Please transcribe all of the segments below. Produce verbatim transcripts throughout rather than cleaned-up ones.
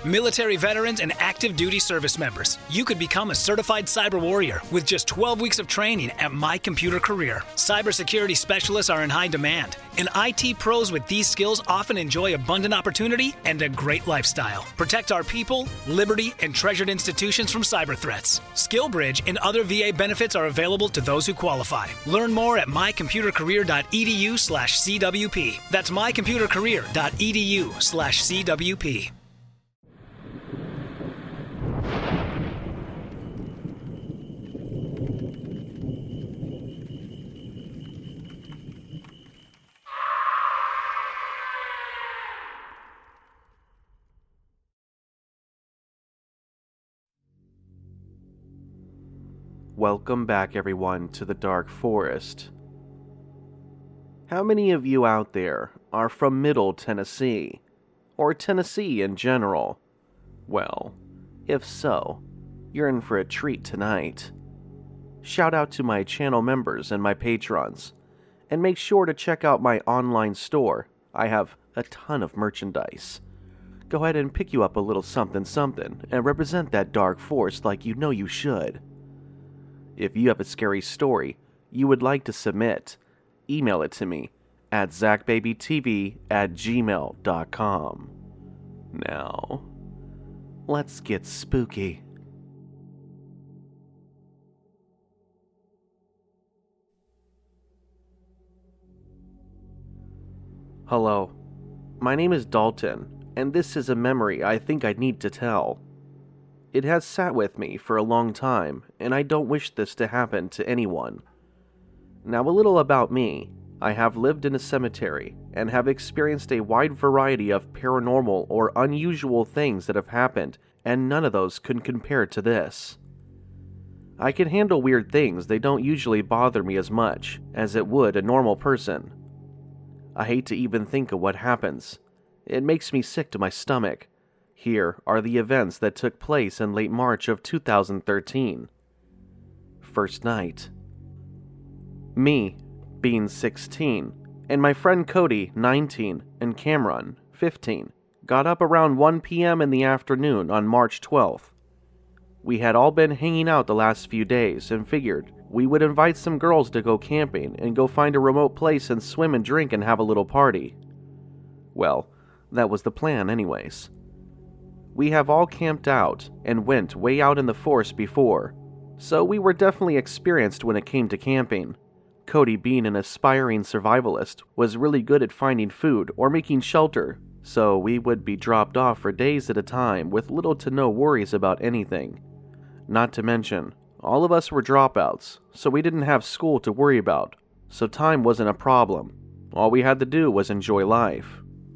Military veterans and active duty service members, you could become a certified cyber warrior with just twelve weeks of training at My Computer Career. Cybersecurity specialists are in high demand, and I T pros with these skills often enjoy abundant opportunity and a great lifestyle. Protect our people, liberty, and treasured institutions from cyber threats. SkillBridge and other V A benefits are available to those who qualify. Learn more at mycomputercareer.edu slash CWP. That's mycomputercareer.edu slash CWP. Welcome back, everyone, to the Dark Forest. How many of you out there are from Middle Tennessee, or Tennessee in general? Well, if so, you're in for a treat tonight. Shout out to my channel members and my patrons, and make sure to check out my online store. I have a ton of merchandise. Go ahead and pick you up a little something something and represent that Dark Forest like you know you should. If you have a scary story you would like to submit, email it to me at zachbabytv at gmail dot com. Now, let's get spooky. Hello, my name is Dalton, and this is a memory I think I need to tell. It has sat with me for a long time, and I don't wish this to happen to anyone. Now, a little about me. I have lived in a cemetery and have experienced a wide variety of paranormal or unusual things that have happened, and none of those can compare to this. I can handle weird things. They don't usually bother me as much as it would a normal person. I hate to even think of what happens. It makes me sick to my stomach. Here are the events that took place in late March of two thousand thirteen. First night. Me, being sixteen, and my friend Cody, nineteen, and Cameron, fifteen, got up around one p.m. in the afternoon on March twelfth. We had all been hanging out the last few days and figured we would invite some girls to go camping and go find a remote place and swim and drink and have a little party. Well, that was the plan anyways. We have all camped out and went way out in the forest before, so we were definitely experienced when it came to camping. Cody, being an aspiring survivalist, was really good at finding food or making shelter, so we would be dropped off for days at a time with little to no worries about anything. Not to mention, all of us were dropouts, so we didn't have school to worry about, so time wasn't a problem. All we had to do was enjoy life.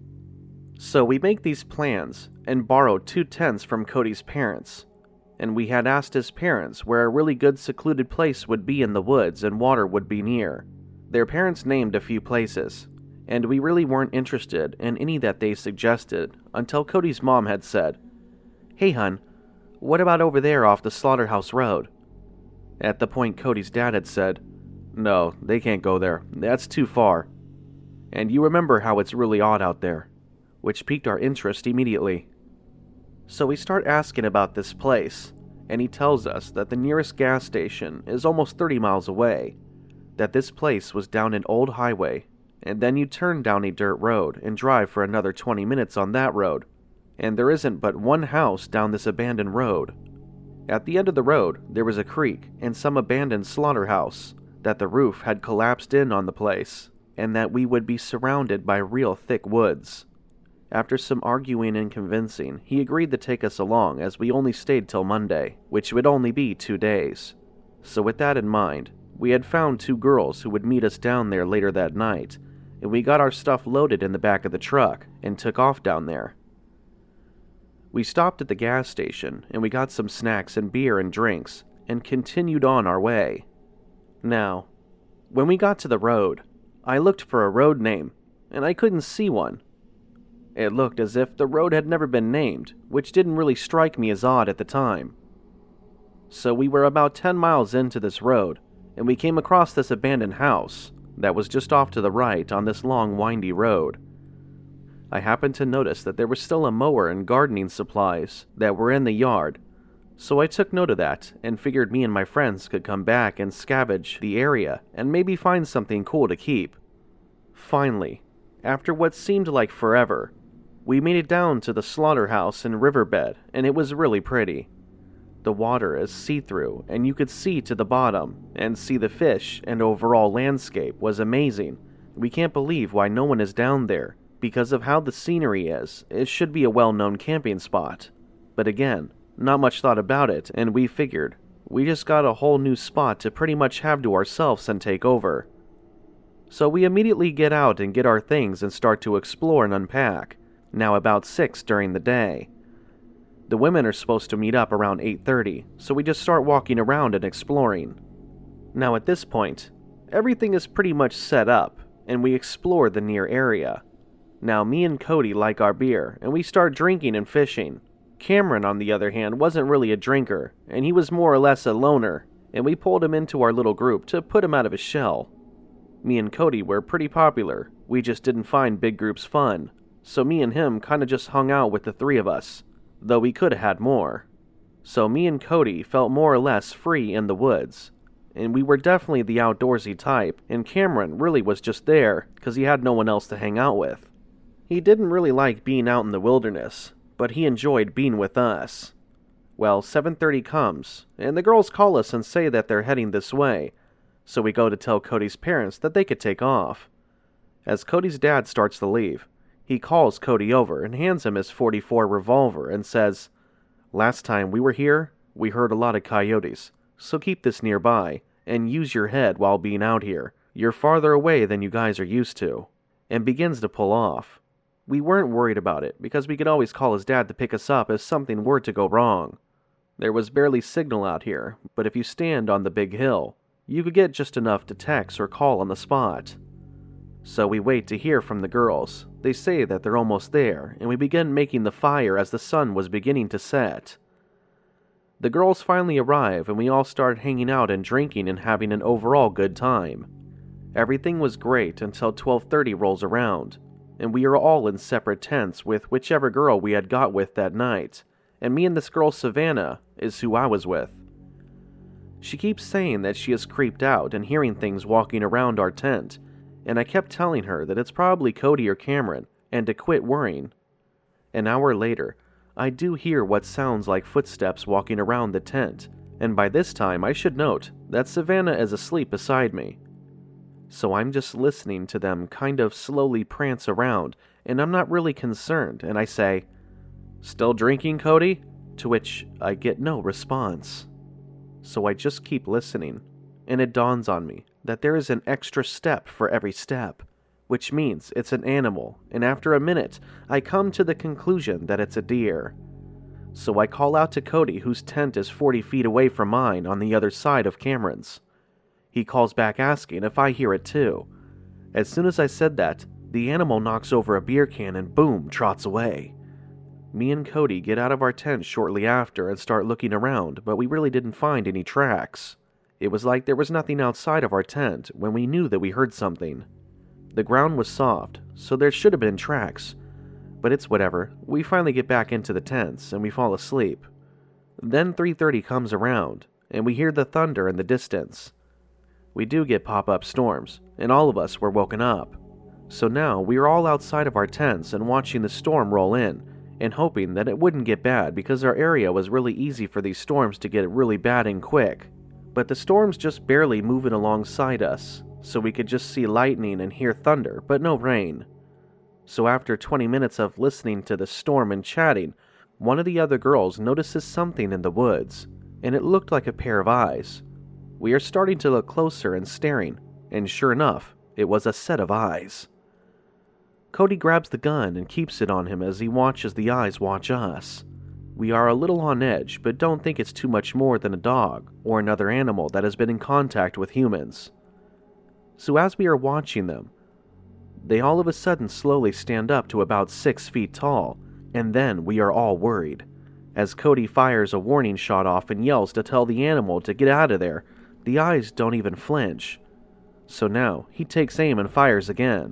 So we make these plans and borrowed two tents from Cody's parents, and we had asked his parents where a really good secluded place would be in the woods and water would be near. Their parents named a few places, and we really weren't interested in any that they suggested until Cody's mom had said, "Hey hun, what about over there off the Slaughterhouse Road?" At the point Cody's dad had said, "No, they can't go there, that's too far. And you remember how it's really odd out there," which piqued our interest immediately. So we start asking about this place, and he tells us that the nearest gas station is almost thirty miles away, that this place was down an old highway, and then you turn down a dirt road and drive for another twenty minutes on that road, and there isn't but one house down this abandoned road. At the end of the road, there was a creek and some abandoned slaughterhouse, that the roof had collapsed in on the place, and that we would be surrounded by real thick woods. After some arguing and convincing, he agreed to take us along as we only stayed till Monday, which would only be two days. So with that in mind, we had found two girls who would meet us down there later that night, and we got our stuff loaded in the back of the truck and took off down there. We stopped at the gas station and we got some snacks and beer and drinks and continued on our way. Now, when we got to the road, I looked for a road name and I couldn't see one. It looked as if the road had never been named, which didn't really strike me as odd at the time. So we were about ten miles into this road, and we came across this abandoned house that was just off to the right on this long, windy road. I happened to notice that there was still a mower and gardening supplies that were in the yard, so I took note of that and figured me and my friends could come back and scavenge the area and maybe find something cool to keep. Finally, after what seemed like forever, we made it down to the slaughterhouse and riverbed, and it was really pretty. The water is see-through, and you could see to the bottom, and see the fish, and overall landscape was amazing. We can't believe why no one is down there. Because of how the scenery is, it should be a well-known camping spot. But again, not much thought about it, and we figured, we just got a whole new spot to pretty much have to ourselves and take over. So we immediately get out and get our things and start to explore and unpack, now about six during the day. The women are supposed to meet up around eight thirty, so we just start walking around and exploring. Now at this point, everything is pretty much set up, and we explore the near area. Now me and Cody like our beer, and we start drinking and fishing. Cameron, on the other hand, wasn't really a drinker, and he was more or less a loner, and we pulled him into our little group to put him out of his shell. Me and Cody were pretty popular, we just didn't find big groups fun, so me and him kinda just hung out with the three of us, though we could have had more. So me and Cody felt more or less free in the woods, and we were definitely the outdoorsy type, and Cameron really was just there because he had no one else to hang out with. He didn't really like being out in the wilderness, but he enjoyed being with us. Well, seven thirty comes, and the girls call us and say that they're heading this way, so we go to tell Cody's parents that they could take off. As Cody's dad starts to leave, he calls Cody over and hands him his forty-four revolver and says, "Last time we were here, we heard a lot of coyotes, so keep this nearby, and use your head while being out here. You're farther away than you guys are used to," and begins to pull off. We weren't worried about it, because we could always call his dad to pick us up if something were to go wrong. There was barely signal out here, but if you stand on the big hill, you could get just enough to text or call on the spot. So we wait to hear from the girls. They say that they're almost there, and we begin making the fire as the sun was beginning to set. The girls finally arrive, and we all start hanging out and drinking and having an overall good time. Everything was great until twelve thirty rolls around, and we are all in separate tents with whichever girl we had got with that night, and me and this girl Savannah is who I was with. She keeps saying that she is creeped out and hearing things walking around our tent, and I kept telling her that it's probably Cody or Cameron, and to quit worrying. An hour later, I do hear what sounds like footsteps walking around the tent, and by this time I should note that Savannah is asleep beside me. So I'm just listening to them kind of slowly prance around, and I'm not really concerned, and I say, "Still drinking, Cody?" To which I get no response. So I just keep listening, and it dawns on me that there is an extra step for every step, which means it's an animal, and after a minute, I come to the conclusion that it's a deer. So I call out to Cody, whose tent is forty feet away from mine on the other side of Cameron's. He calls back asking if I hear it too. As soon as I said that, the animal knocks over a beer can and boom, trots away. Me and Cody get out of our tent shortly after and start looking around, but we really didn't find any tracks. It was like there was nothing outside of our tent when we knew that we heard something. The ground was soft, so there should have been tracks, but it's whatever. We finally get back into the tents and we fall asleep. Then three thirty comes around, and we hear the thunder in the distance. We do get pop-up storms, and all of us were woken up. So now we are all outside of our tents and watching the storm roll in, and hoping that it wouldn't get bad because our area was really easy for these storms to get really bad and quick. But the storm's just barely moving alongside us, so we could just see lightning and hear thunder, but no rain. So after twenty minutes of listening to the storm and chatting, one of the other girls notices something in the woods, and it looked like a pair of eyes. We are starting to look closer and staring, and sure enough, it was a set of eyes. Cody grabs the gun and keeps it on him as he watches the eyes watch us. We are a little on edge, but don't think it's too much more than a dog or another animal that has been in contact with humans. So as we are watching them, they all of a sudden slowly stand up to about six feet tall, and then we are all worried. As Cody fires a warning shot off and yells to tell the animal to get out of there, the eyes don't even flinch. So now he takes aim and fires again.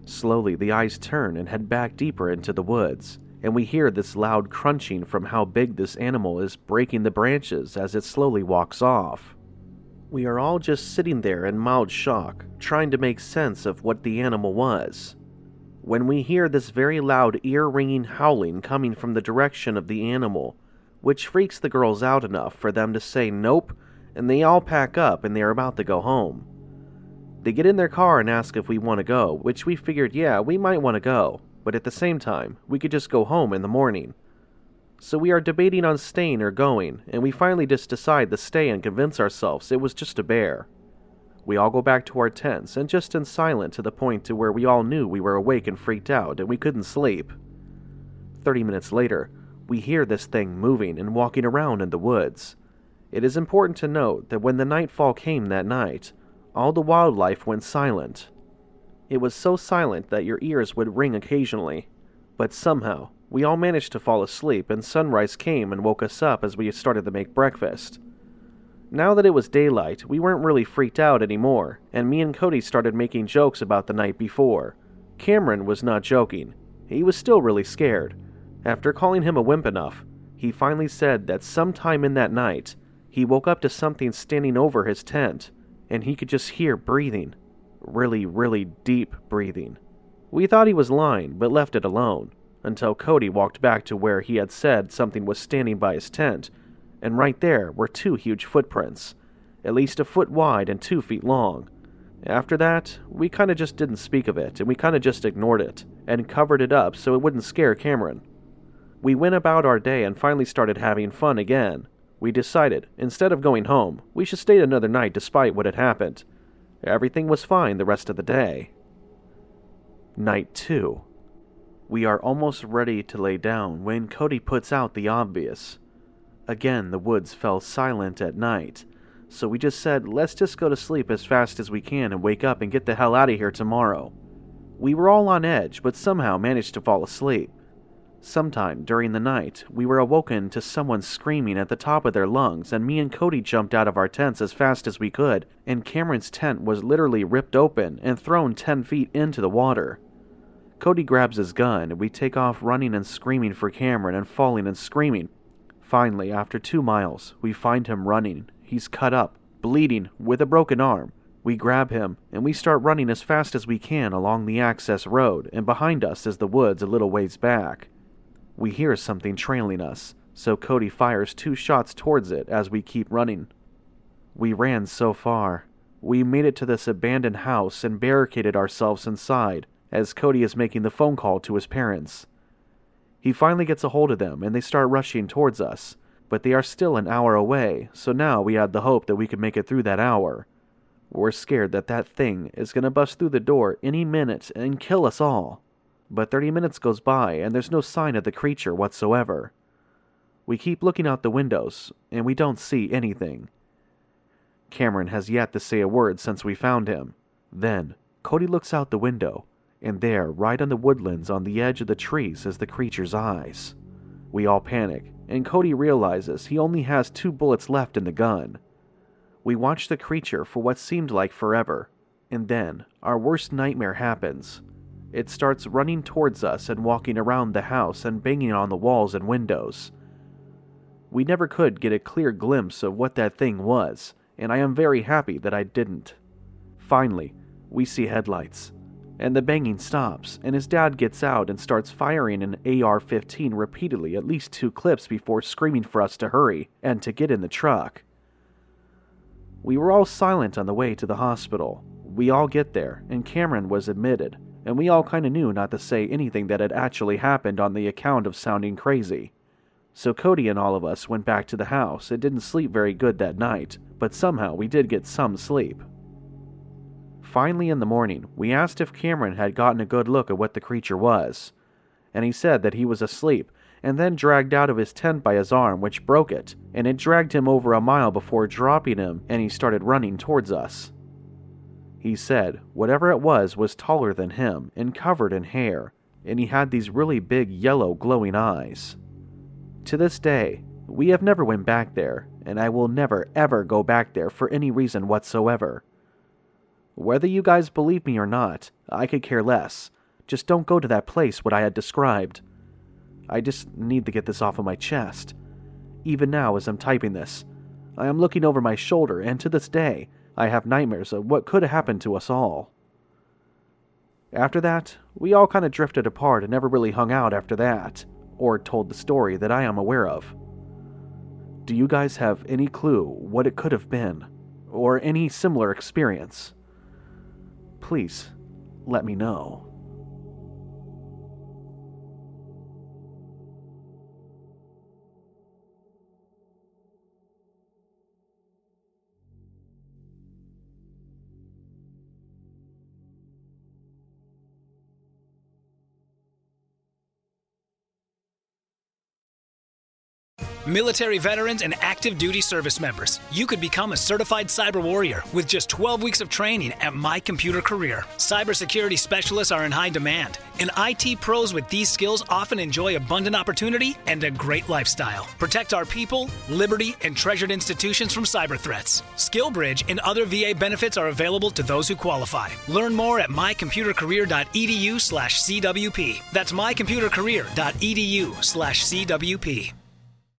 Slowly, the eyes turn and head back deeper into the woods, and we hear this loud crunching from how big this animal is breaking the branches as it slowly walks off. We are all just sitting there in mild shock, trying to make sense of what the animal was, when we hear this very loud ear-ringing howling coming from the direction of the animal, which freaks the girls out enough for them to say nope, and they all pack up and they are about to go home. They get in their car and ask if we want to go, which we figured, yeah, we might want to go, but at the same time, we could just go home in the morning. So we are debating on staying or going, and we finally just decide to stay and convince ourselves it was just a bear. We all go back to our tents, and just in silence to the point to where we all knew we were awake and freaked out and we couldn't sleep. Thirty minutes later, we hear this thing moving and walking around in the woods. It is important to note that when the nightfall came that night, all the wildlife went silent. It was so silent that your ears would ring occasionally, but somehow, we all managed to fall asleep and sunrise came and woke us up as we started to make breakfast. Now that it was daylight, we weren't really freaked out anymore, and me and Cody started making jokes about the night before. Cameron was not joking. He was still really scared. After calling him a wimp enough, he finally said that sometime in that night, he woke up to something standing over his tent, and he could just hear breathing. Really, really deep breathing. We thought he was lying, but left it alone, until Cody walked back to where he had said something was standing by his tent, and right there were two huge footprints, at least a foot wide and two feet long. After that, we kinda just didn't speak of it, and we kinda just ignored it, and covered it up so it wouldn't scare Cameron. We went about our day and finally started having fun again. We decided, instead of going home, we should stay another night despite what had happened. Everything was fine the rest of the day. Night two. We are almost ready to lay down when Cody puts out the obvious. Again, the woods fell silent at night, so we just said, let's just go to sleep as fast as we can and wake up and get the hell out of here tomorrow. We were all on edge, but somehow managed to fall asleep. Sometime during the night, we were awoken to someone screaming at the top of their lungs, and me and Cody jumped out of our tents as fast as we could, and Cameron's tent was literally ripped open and thrown ten feet into the water. Cody grabs his gun, and we take off running and screaming for Cameron and falling and screaming. Finally, after two miles, we find him running. He's cut up, bleeding, with a broken arm. We grab him, and we start running as fast as we can along the access road, and behind us is the woods a little ways back. We hear something trailing us, so Cody fires two shots towards it as we keep running. We ran so far. We made it to this abandoned house and barricaded ourselves inside, as Cody is making the phone call to his parents. He finally gets a hold of them, and they start rushing towards us, but they are still an hour away, so now we had the hope that we could make it through that hour. We're scared that that thing is going to bust through the door any minute and kill us all. But thirty minutes goes by, and there's no sign of the creature whatsoever. We keep looking out the windows, and we don't see anything. Cameron has yet to say a word since we found him. Then, Cody looks out the window, and there, right on the woodlands on the edge of the trees, is the creature's eyes. We all panic, and Cody realizes he only has two bullets left in the gun. We watch the creature for what seemed like forever, and then, our worst nightmare happens. It starts running towards us and walking around the house and banging on the walls and windows. We never could get a clear glimpse of what that thing was, and I am very happy that I didn't. Finally, we see headlights, and the banging stops, and his dad gets out and starts firing an A R fifteen repeatedly, at least two clips before screaming for us to hurry and to get in the truck. We were all silent on the way to the hospital. We all get there, and Cameron was admitted, and we all kinda knew not to say anything that had actually happened on the account of sounding crazy. So Cody and all of us went back to the house and didn't sleep very good that night, but somehow we did get some sleep. Finally in the morning, we asked if Cameron had gotten a good look at what the creature was, and he said that he was asleep and then dragged out of his tent by his arm, which broke it, and it dragged him over a mile before dropping him, and he started running towards us. He said whatever it was was taller than him and covered in hair, and he had these really big yellow glowing eyes. To this day, we have never went back there, and I will never ever go back there for any reason whatsoever. Whether you guys believe me or not, I could care less, Just don't go to that place what I had described. I just need to get this off of my chest. Even now, as I'm typing this, I am looking over my shoulder, and to this day, I have nightmares of what could have happened to us all. After that, we all kind of drifted apart and never really hung out after that, or told the story that I am aware of. Do you guys have any clue what it could have been, or any similar experience? Please, let me know. Military veterans and active duty service members, you could become a certified cyber warrior with just twelve weeks of training at My Computer Career. Cybersecurity specialists are in high demand, and I T pros with these skills often enjoy abundant opportunity and a great lifestyle. Protect our people, liberty, and treasured institutions from cyber threats. SkillBridge and other V A benefits are available to those who qualify. Learn more at mycomputercareer.edu slash CWP. That's mycomputercareer.edu slash CWP.